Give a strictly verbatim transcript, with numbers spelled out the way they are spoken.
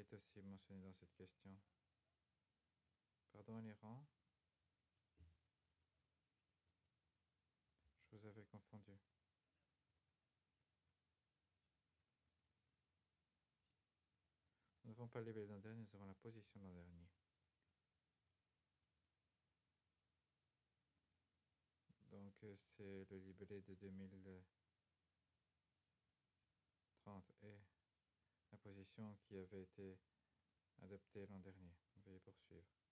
est aussi mentionné dans cette question. Pardon, en Iran? Je vous avais confondu. Nous n'avons pas le libellé de l'an dernier, nous avons la position de l'an dernier. Donc c'est le libellé de deux mille trente et la position qui avait été adoptée l'an dernier. Veuillez poursuivre.